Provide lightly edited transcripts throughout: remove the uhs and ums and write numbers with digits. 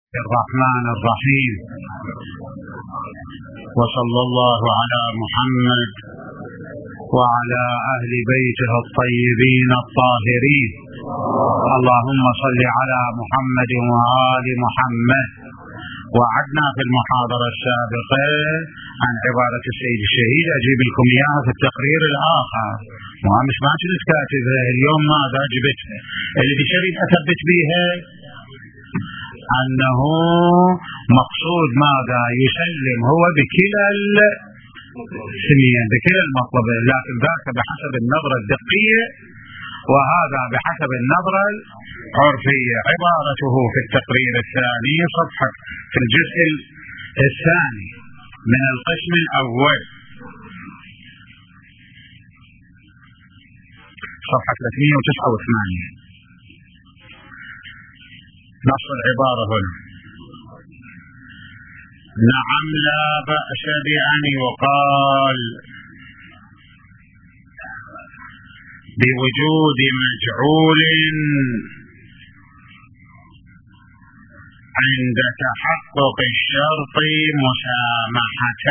الرحمن الرحيم، وصلى الله على محمد وعلى أهل بيته الطيبين الطاهرين. اللهم صل على محمد وآل محمد. وعدنا في المحاضرة السابقة عن عبارة السيد الشهيد، أجيب لكم إياها في التقرير الآخر، مش ما كنت كاتبها اليوم، ماذا جبتها اللي بشريط أثبت بها أنه مقصود ماذا يسلم هو بكلا السنين بكلا المطلبين، لكن ذاك بحسب النظرة الدقية وهذا بحسب النظرة العرفية. عبارته في التقرير الثاني صفحة في الجزء الثاني من القسم الأول صفحة 389 نص العبارة هنا: نعم لا بأس بأن يقال بوجود مجعول عند تحقق الشرط مسامحة،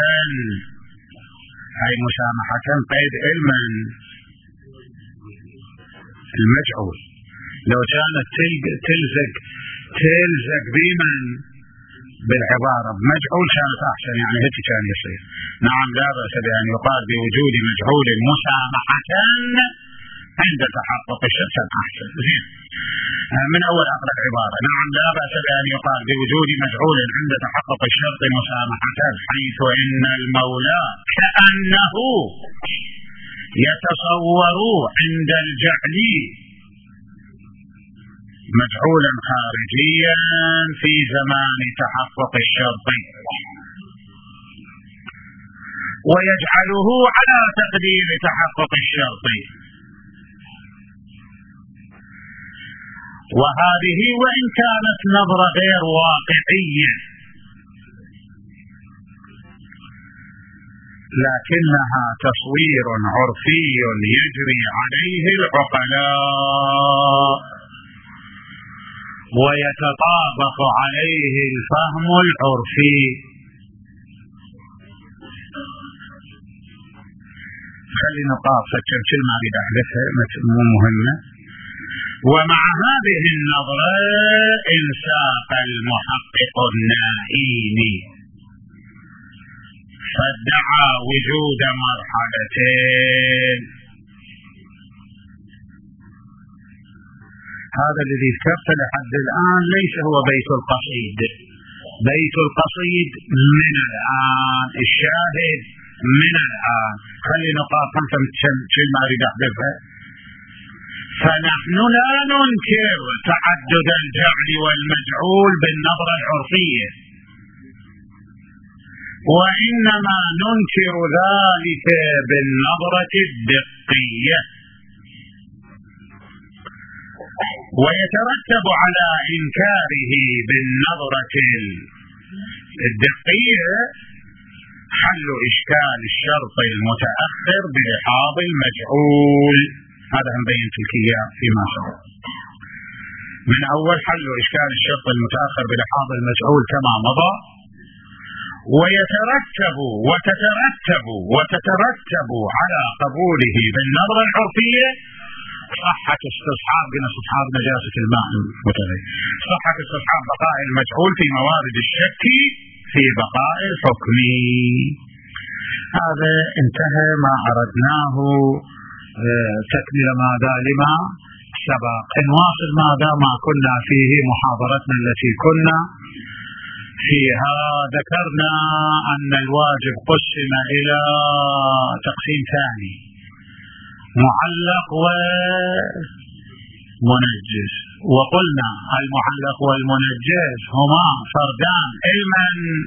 أي مسامحة قيد علما المجعول. لو كانت تلزق بمن بالعبارة مجعول كانت أحسن، يعني هيك كان يصير. نعم لا بأس بأن يقال بوجود مجعول مسامحة عند تحقق الشرط أحسن. من أول أقرأ العبارة: نعم لا بأس بأن يقال بوجود مجعول عند تحقق الشرط مسامحة، حيث إن المولى كأنه يتصور عند الجعل مجعولا خارجيا في زمان تحقق الشرط، ويجعله على تقدير تحقق الشرط، وهذه وإن كانت نظرة غير واقعية لكنها تصوير عرفي يجري عليه العقلاء ويتطابق عليه الفهم العرفي. خلي نقاط فكر كلمة أريد أحدثها مو مهمة. ومع هذه النظرة انساق المحقق النائيني فادعى وجود مرحلتين. هذا الذي ذكرته لحد الآن ليس هو بيت القصيد. بيت القصيد من الآن، الشاهد من الآن. خلي نقاط خمسة كلمة أريد أحذفها. فنحن لا ننكر تعدد الجعل والمجعول بالنظرة العرفية، وإنما ننكر ذلك بالنظرة الدقية، ويترتب على إنكاره بالنظرة الدقية حل إشكال الشرط المتأخر بلحاظ المجعول. هذا هم بينت الكياء فيما سبق. من أول حل إشكال الشرط المتأخر بلحاظ المجعول كما مضى، وتترتب على قبوله بالنظرة العرفية صحة استصحاب نجاسة الماء المتغير، صحة استصحاب بقاء المجعول في موارد الشك في بقاء الحكم. هذا انتهى ما أردناه. تكمل ماذا لما سبق، نواصل ماذا ما كنا فيه. محاضرتنا التي كنا فيها ذكرنا أن الواجب قسم إلى تقسيم ثاني: معلق ومنجز. وقلنا المعلق والمنجز هما فردان علما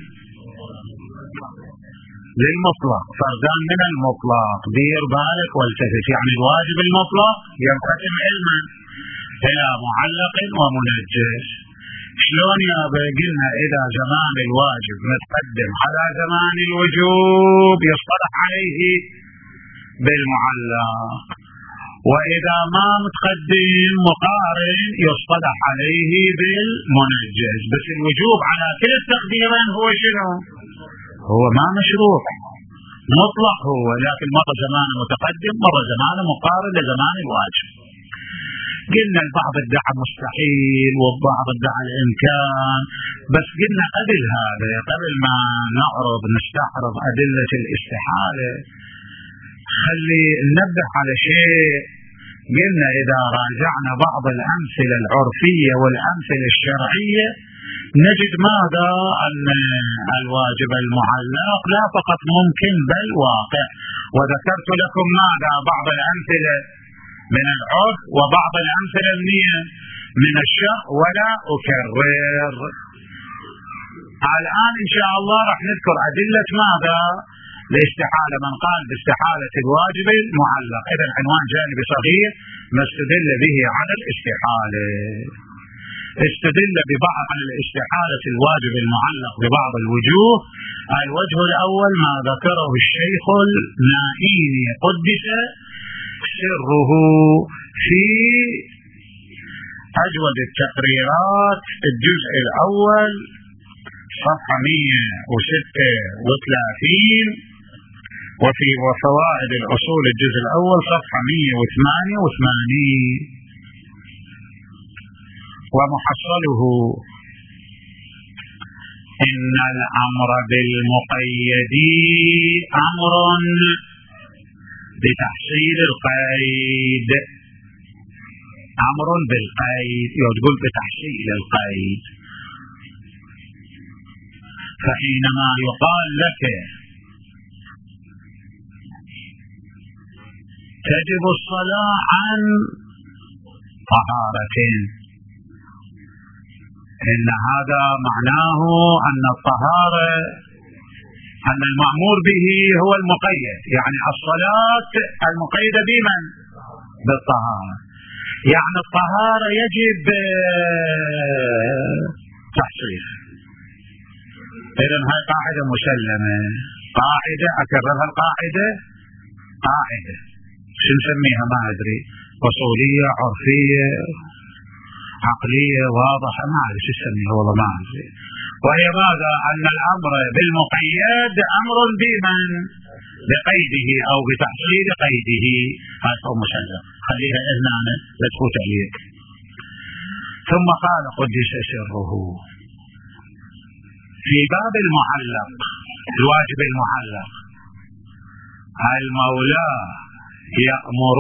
للمطلق، فردان من المطلق. دير بالك والتفت، يعني الواجب المطلق ينقسم علما إلى معلق ومنجز. شلون يا قلنا إذا زمان الواجب متقدم على زمان الوجوب يصطلح عليه بالمعلق، وإذا ما متقدم مقارن يصطلح عليه بالمنجز. بس الوجوب على كلا التقديرين هو شنو؟ هو ما مشروع مطلق، هو لكن مرة زمانه متقدم مرة زمانه مقارن لزمان الواجب. قلنا البعض ادعى مستحيل والبعض ادعى الإمكان، بس قلنا قبل هذا، قبل ما نستعرض أدلة الاستحالة، خلي ننبه على شيء. قلنا إذا راجعنا بعض الأمثلة العرفية والأمثلة الشرعية نجد ماذا؟ أن الواجب المعلق لا فقط ممكن بل واقع. وذكرت لكم ماذا؟ بعض الأمثلة من العرف وبعض الأمثلة من الشرع، ولا أكرر. الآن إن شاء الله رح نذكر أدلة ماذا؟ الاستحالة. من قال باستحالة الواجب المعلق. إذا عنوان جانبي صغير ما استدل به على الاستحالة. استدل ببعض على الاستحالة الواجب المعلق ببعض الوجوه. الوجه الأول ما ذكره الشيخ النائيني قدس سره في أجود التقريرات الجزء الأول صفحة 136، وفي وفوائد الأصول الجزء الأول صفحة 188. ومحصله إن الأمر بالمقيد أمر بتحصيل القيد. أمر بالقيد يقول بتحصيل القيد. فحينما يقال لك تجب الصلاة عن طهارة، إن هذا معناه أن الطهارة أن المأمور به هو المقيد، يعني الصلاة المقيدة بمن؟ بالطهارة. يعني الطهارة يجب تحصيل. إذن هاي قاعدة مسلمة، قاعدة أكررها، القاعدة قاعدة شو نسميها ما أدري، أصولية عرفية عقلية واضحة ما أدري شو نسميها والله ما أدري. وهي ماذا؟ أن الأمر بالمقيد أمر بمن؟ بقيده أو بتحصيل قيده. هذا هو مسلم، خليها هنا لا تفوت عليك. ثم قال قدس سره في باب المعلق الواجب المعلق: المولى يأمر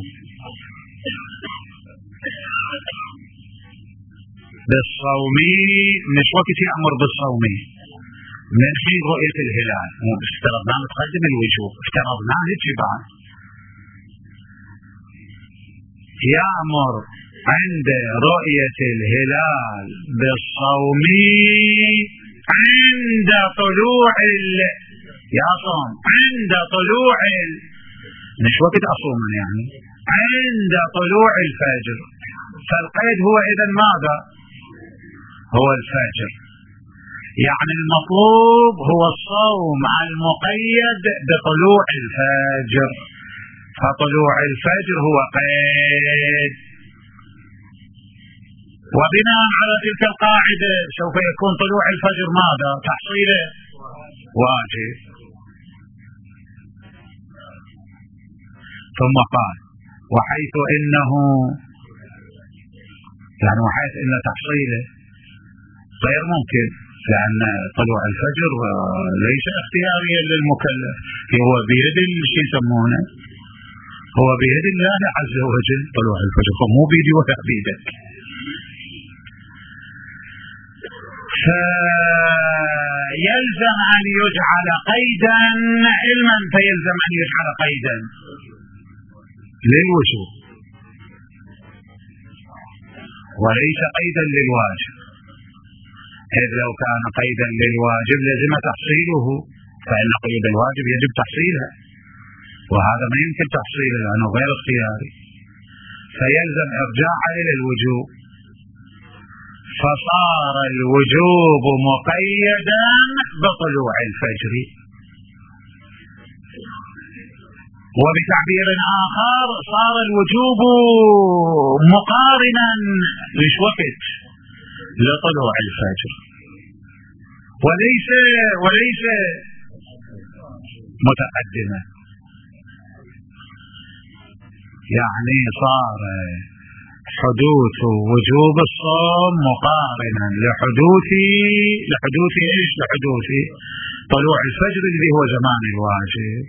بالصوم، مش وقت يأمر بالصوم من حين رؤية الهلال. افترضنا متقدم الوجوب، افترضنا هالجبال. يأمر عند رؤية الهلال بالصوم عند طلوع يصوم عند طلوع مش وقت أصوم يعني عند طلوع الفجر. فالقيد هو إذن ماذا؟ هو الفجر. يعني المطلوب هو الصوم المقيد بطلوع الفجر، فطلوع الفجر هو قيد. وبناء على تلك القاعدة سوف يكون طلوع الفجر ماذا؟ تحصيله واجب. ثم قال: وحيث إنه يعني وحيث إن تحصيله غير ممكن، لأن طلوع الفجر ليس اختياريا للمكلف، هو بيد شو يسمونه، هو بيد الله عز وجل طلوع الفجر، مو بيدي ولا بيدك. فيلزم أن يجعل قيدا علما، فيلزم أن يجعل قيدا للوجوب وليس قيدا للواجب، إذ لو كان قيدا للواجب لازم تحصيله، فإن قيد الواجب يجب تحصيله، وهذا ما يمكن تحصيله لأنه غير اختياري. فيلزم إرجاع إلى الوجوب، فصار الوجوب مقيدا بطلوع الفجر. وبتعبير آخر صار الوجوب مقارنا ليش وقت لطلوع الفجر وليس متقدما، يعني صار حدوث وجوب الصوم مقارنا لحدوث ايش؟ لحدوث طلوع الفجر الذي هو زمان الواجب،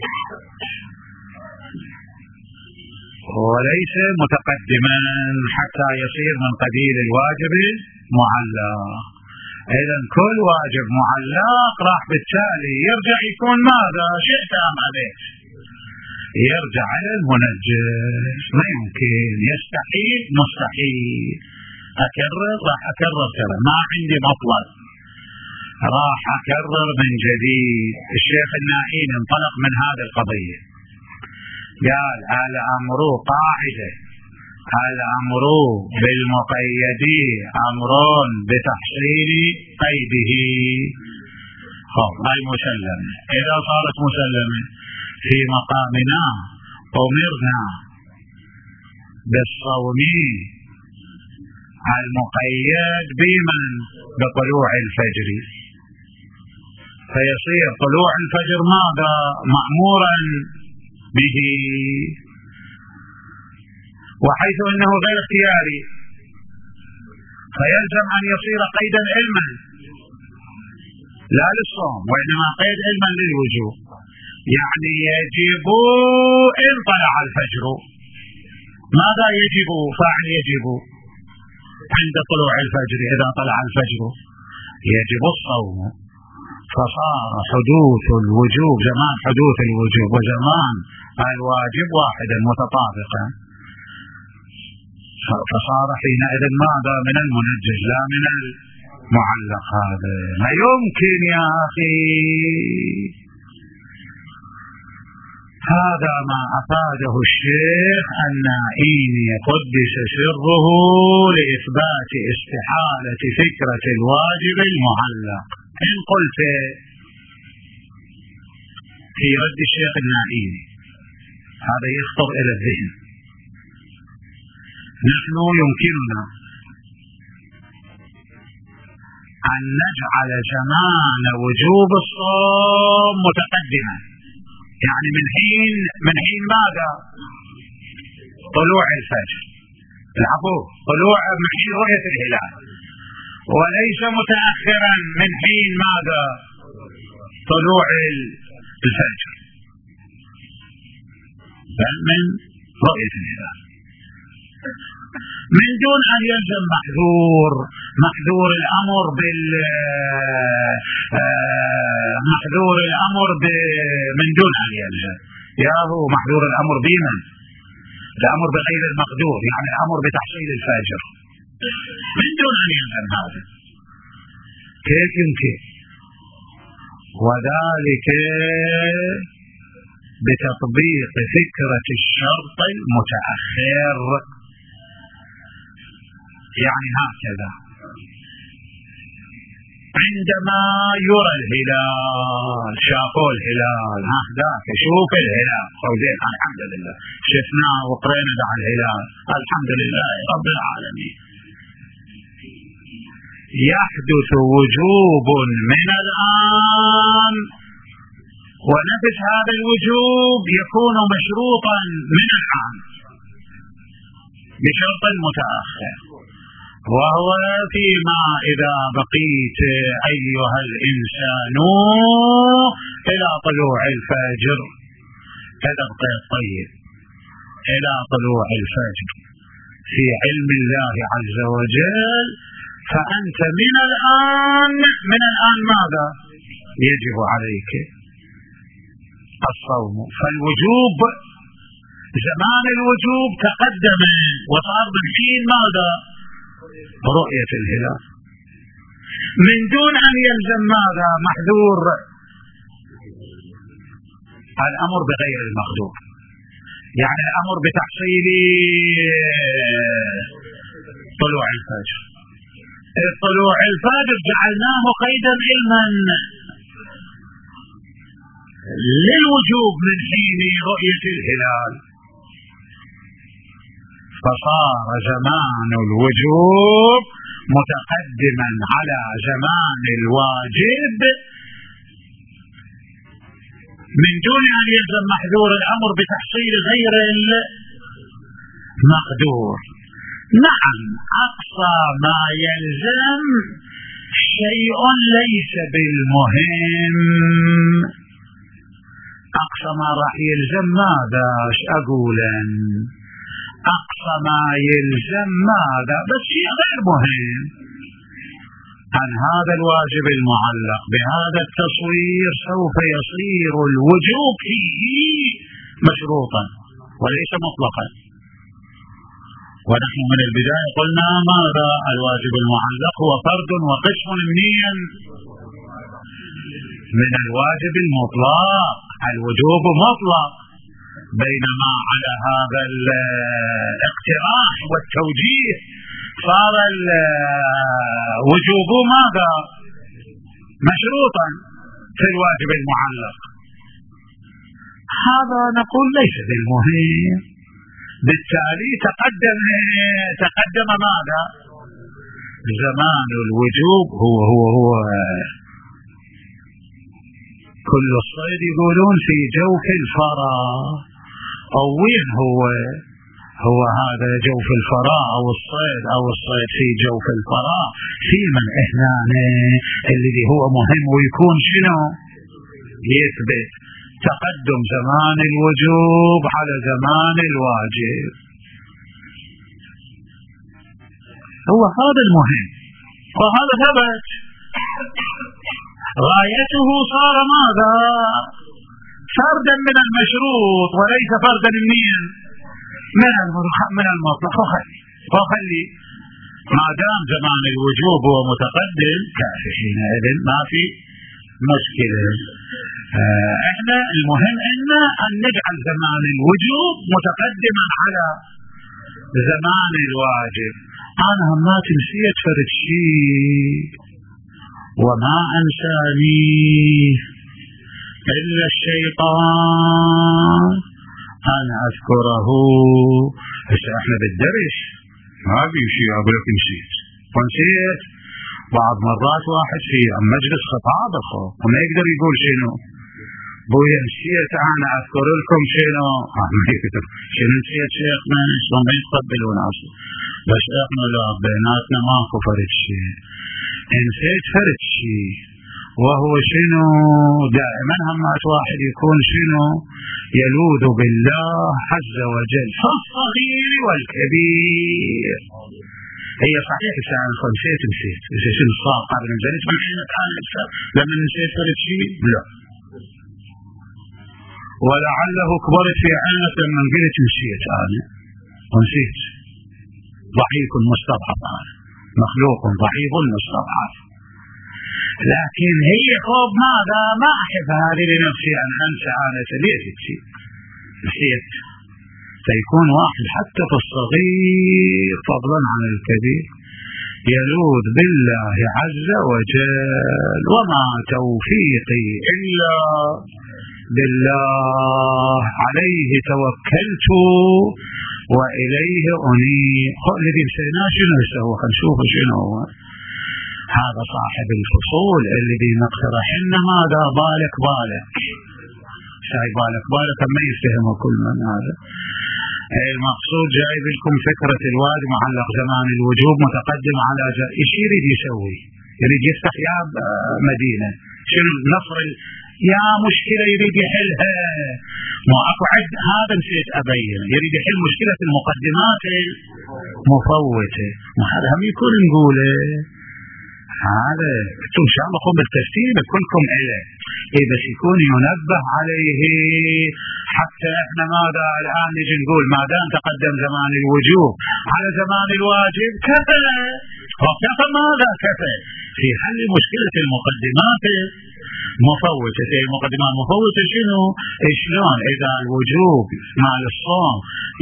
وليس متقدما حتى يصير من قبيل الواجب معلق. إذا كل واجب معلق راح بالتالي يرجع يكون ماذا؟ شئت أم أبيت يرجع على المنجز. ما يمكن، يستحيل، مستحيل. راح أكرر ترى ما عندي مطلب، راح أكرر من جديد. الشيخ النائين انطلق من هذه القضية، قال الأمر قاعدة، الأمر بالمقيد أمر بتحصيل قيده. هاي مسلمة. إذا صارت مسلمة في مقامنا أمرنا بالصوم المقيد بمن؟ بطلوع الفجر، فيصير طلوع الفجر ماذا؟ مأمورا به، وحيث أنه غير اختياري فيلزم أن يصير قيدا علما لا للصوم، وإنما قيد علما للوجوب. يعني يجب إن طلع الفجر. ماذا يجب؟ فاعل يجب عند طلوع الفجر. إذا طلع الفجر يجب الصوم، فصار حدوث الوجوب زمان حدوث الوجوب وزمان الواجب واحدا متطابقا، فصار حينئذ ماذا؟ من المنجز لا من المعلق. هذا لا يمكن يا أخي. هذا ما أفاده الشيخ النائيني قدس سره لإثبات استحالة فكرة الواجب المعلق. إن قلت في رد الشيخ النائيني هذا يخطر إلى الذهن، نحن يمكننا أن نجعل زمان وجوب الصوم متقدما، يعني من حين ماذا؟ طلوع الفجر، طلوع من حين رؤية الهلال، وليس متأخرا من حين ماذا؟ طلوع الفجر، بل من رؤية الهلال، من دون أن يلزم محذور الأمر من دون أن يلزم. هو محذور الأمر بمن؟ الأمر بغير المقدور، يعني الأمر بتحصيل الفجر من دون أن يلزم. هذا كيف يمكن؟ وذلك بتطبيق فكرة الشرط المتأخر. يعني هكذا عندما يرى الهلال، شافوا الهلال، ذاك شوف الهلال خوزين الحمد لله شفناه وقرينا دع الهلال الحمد لله رب العالمين، يحدث وجوب من الآن، ونفس هذا الوجوب يكون مشروطا من الآن بشرط متأخر، وهو فيما إذا بقيت أيها الإنسان إلى طلوع الفجر، إذا بقيت طيب إلى طلوع الفجر في علم الله عز وجل، فأنت من الآن ماذا يجب عليك؟ الصوم. فالوجوب زمان الوجوب تقدم وصار بالحين ماذا؟ رؤية الهلال، من دون أن يلزم ماذا؟ محذور الأمر بغير المقدور، يعني الأمر بتحصيل طلوع الفجر. طلوع الفجر جعلناه قيدا علما، للوجوب من حين رؤية الهلال، فصار زمان الوجوب متقدما على زمان الواجب من دون أن يلزم محذور الأمر بتحصيل غير المقدور. نعم، أقصى ما يلزم شيء ليس بالمهم. أقصى ما راح يلزم ماذا؟ أقولا أقصى ما يلزم ماذا؟ بس شيء غير مهم. عن هذا الواجب المعلق بهذا التصوير سوف يصير الوجوب فيه مشروطا وليس مطلقا. ونحن من البداية قلنا ماذا؟ الواجب المعلق هو فرد وقسم من الواجب المطلق. الوجوب مطلق، بينما على هذا الاقتراح والتوجيه صار الوجوب ماذا؟ مشروطا في الواجب المعلق. هذا نقول ليس بالمهم، بالتالي تقدم ماذا؟ زمان الوجوب هو كل الصيد يقولون في جوف الفرا، أو وين هو هذا جوف الفراء أو الصيد في جوف الفراء. في من هنا اللي هو مهم ويكون شنو؟ يثبت تقدم زمان الوجوب على زمان الواجب، هو هذا المهم، وهذا ثبت. غايته صار ماذا؟ فردا من المشروط وليس فردا من المطلق. وخلي ما دام زمان الوجوب هو متقدم كافي، حينئذ ما في مشكلة. احنا المهم ان نجعل زمان الوجوب متقدما على زمان الواجب. انا ما نسيت فرد شيء وما انسانيه الا الشيطان أن أذكره. هسه احنا بالدرس ما في شيء أقول لك نسيت ونسيت. بعض مرات واحد في مجلس خطاب وما يقدر يقول شنو بويا نسيت أنا أذكر لكم شنو نسيت شيخنا شلون ما يتقبلون أصلا. بس احنا لا بيناتنا ماكو فرد شيء، نسيت فرد شيء، وهو شنو؟ دائما همات واحد يكون شنو؟ يلوذ بالله عز وجل فالصغير والكبير. هي صحيح الساعة نسيت شنو صار قبل نزلت من حين لما نسيت فرد شيء؟ لا، ولعله كبرت في عينك لما قلت نسيت أنا ونسيت. ضعيف مستضعف، مخلوق ضعيف مستضعف. لكن هي خوف ماذا؟ ما أحب هذه لنفسي أن أنسى أنا نسيت. فيكون واحد حتى في الصغير فضلا عن الكبير يلوذ بالله عز وجل. وما توفيقي إلا بالله عليه توكلت وإليه أنيب. الذي نسيناه شنو يسوي؟ نشوف شنو هو هذا صاحب الفصول الذي نقترح لنا ماذا؟ بالك شاي بالك ما يفهم كل من هذا. المقصود جايب لكم فكرة الواجب معلق زمان الوجوب متقدم على ايش يريد يسوي؟ يريد يفتح يا مدينة شنو نصر يا مشكلة يريد يحلها. ما اكو عد هذا نسيت ابين، يريد يحل مشكلة المقدمات المفوتة. هذا هم يكون نقوله هذا انتم ان شاء الله قوم بالترتيب كلكم إله بس يكون ينبه عليه. حتى احنا ماذا الان نجي نقول ما دام تقدم زمان الوجوب على زمان الواجب كفى ماذا كفى في حل مشكلة المقدمات مفوتة. المقدمات مفوتة شنو؟ شلون اذا الوجوب مع الصوم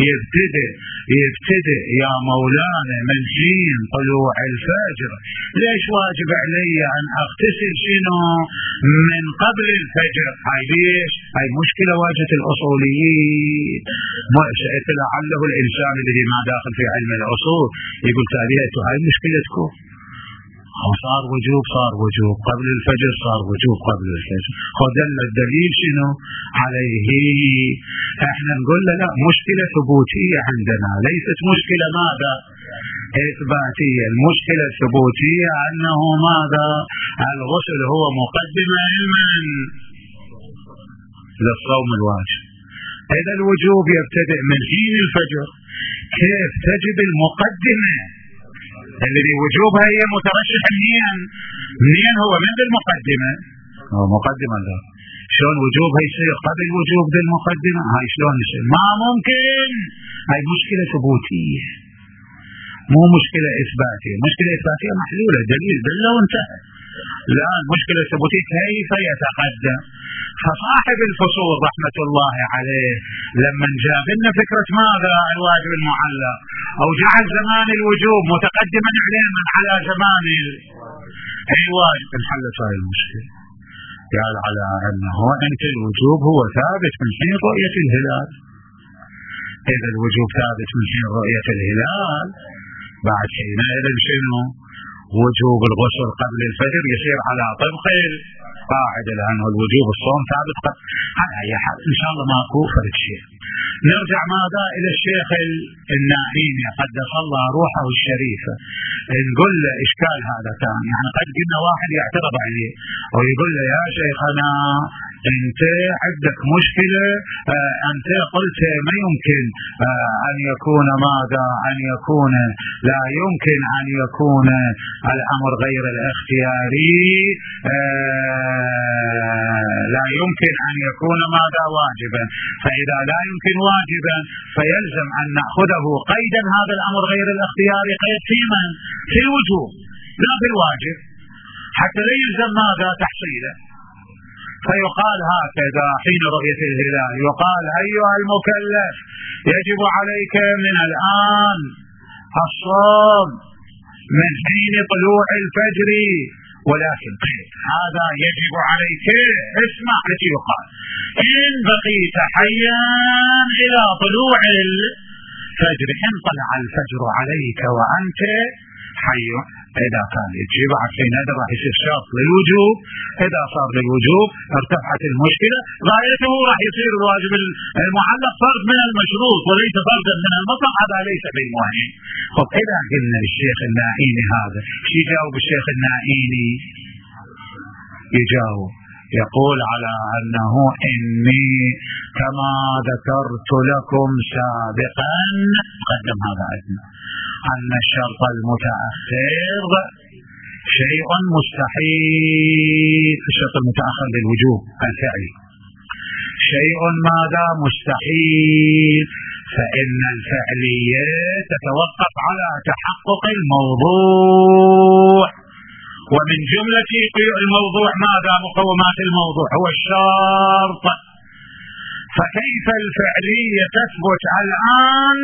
يبتدئ يا مولانا من حين طلوع الفجر، ليش واجب علي ان اغتسل شنو من قبل الفجر. هاي ليش؟ هاي مشكلة واجهت الأصوليين. لعله الإنسان الذي ما داخل في علم الأصول يقول تاليته هاي مشكلتكم، صار وجوب قبل الفجر، صار وجوب قبل الفجر، خذل الدليل شنو عليه. احنا نقول له لا، مشكلة ثبوتية عندنا، ليست مشكلة ماذا إثباتية. المشكلة الثبوتية أنه ماذا الغسل هو مقدمة لمن؟ للصوم الواجب. إذا الوجوب يبتدئ من حين الفجر، كيف تجد المقدمة الذي وجوبها هي مترشح منين هو من المقدمة؟ هو مقدمة لا، شلون وجوبها يصير قبل وجوب ذي المقدمة؟ هاي شلون يصير؟ ما ممكن. هاي مشكلة ثبوتية مو مشكلة إثباتية. مشكلة إثباتية محلولة، دليل دلة وانتهى. الآن مشكلة ثبوتية كيف يتقدم؟ فصاحب الفصول رحمة الله عليه لما جاب لنا فكرة ماذا الواجب المعلق، أو جعل زمان الوجوب متقدما على زمان الواجب، انحلت هذه المشكلة. قال على أنه أنت الوجوب هو ثابت من حين رؤية الهلال. إذا الوجوب ثابت من حين رؤية الهلال، بعد حينئذ شنو؟ وجوب الغسل قبل الفجر يصير على طبق القاعدة، لأنه الوجوب الصوم ثابت على أي حال. إن شاء الله ماكو فرق شيء. نرجع ماذا إلى الشيخ النائيني قدس الله روحه الشريفة، نقول له إشكال هذا كان، يعني قد قلنا واحد يعترض عليه ويقول له يا شيخنا أنت عندك مشكلة، أنت قلت ما يمكن أن يكون ماذا أن يكون، لا يمكن أن يكون الأمر غير الاختياري، لا يمكن أن يكون ماذا واجبا، فإذا لا يمكن واجبا فيلزم أن نأخذه قيدا هذا الأمر غير الاختياري قيد في من؟ في الوجوب لا في الواجب، حتى لا يلزم ماذا تحصيله. فيقال هكذا حين رؤية الهلال، يقال أيها المكلف يجب عليك من الآن الصوم من حين طلوع الفجر، ولكن هذا يجب عليك، اسمع التي يقال إن بقيت حيا إلى طلوع الفجر، إن طلع الفجر عليك وأنت حي، إذا كان يجب عارفين هذا راح يصير شرط للوجوب، إذا صار للوجوب ارتفعت المشكلة، غايته راح يصير الواجب المعلق فرض من المشروط وليس فرضا من المطلق، هذا ليس بالمهم. طب إذا قلنا للشيخ النائيني هذا، شو يجاوب الشيخ النائيني؟ يجاوب يقول على أنه إني كما ذكرت لكم سابقا، قدم هذا عندنا، أن الشرط المتأخر شيء مستحيل، الشرط المتأخر للوجوب الفعلي شيء ماذا مستحيل، فإن الفعلية تتوقف على تحقق الموضوع، ومن جملة الموضوع ماذا مقومات الموضوع هو الشرط، فكيف الفعلية تثبت الآن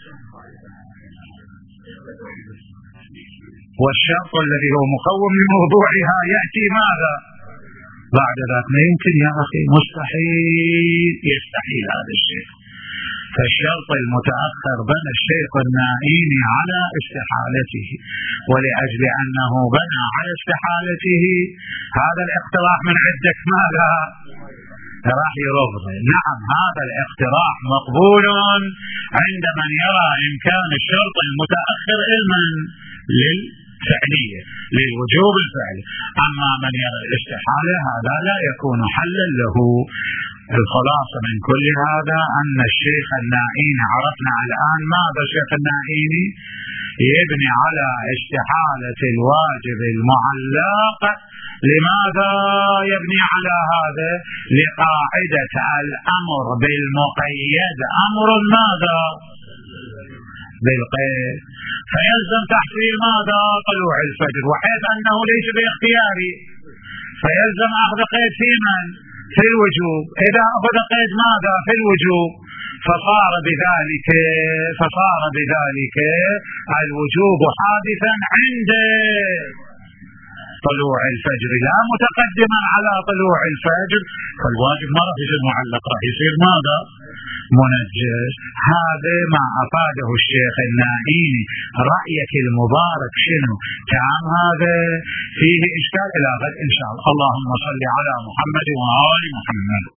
والشرط الذي هو مقوم لموضوعها يأتي ماذا بعد ذلك؟ ما يمكن يا أخي، مستحيل، يستحيل هذا الشيء. فالشرط المتأخر بنى الشيخ النائيني على استحالته، ولأجل أنه بنى على استحالته هذا الاقتراح من عندك ماذا راح يرفض. نعم هذا الاقتراح مقبول عند من يرى إمكان الشرط المتأخر علما للفعلية للوجوب الفعلي، أما من يرى الاستحالة هذا لا يكون حلا له. الخلاصة من كل هذا أن الشيخ النائيني عرفنا الآن ماذا الشيخ النائيني يبني على استحالة الواجب المعلق. لماذا يبني على هذا؟ لقاعدة الأمر بالمقيد أمر ماذا بالقيد، فيلزم تحصيل ماذا طلوع الفجر، وحيث أنه ليس باختياري فيلزم أخذ قيد في من؟ في الوجوب. إذا أخذ قيد ماذا في الوجوب فصار بذلك الوجوب حادثا عنده. طلوع الفجر لا متقدما على طلوع الفجر، فالواجب ما راح يصير معلق، راح يصير ماذا؟ منجز. هذا ما أفاده الشيخ النائيني. رأيك المبارك شنو؟ كان هذا فيه إشكال؟ إلى غد إن شاء الله. اللهم صل على محمد وآل محمد.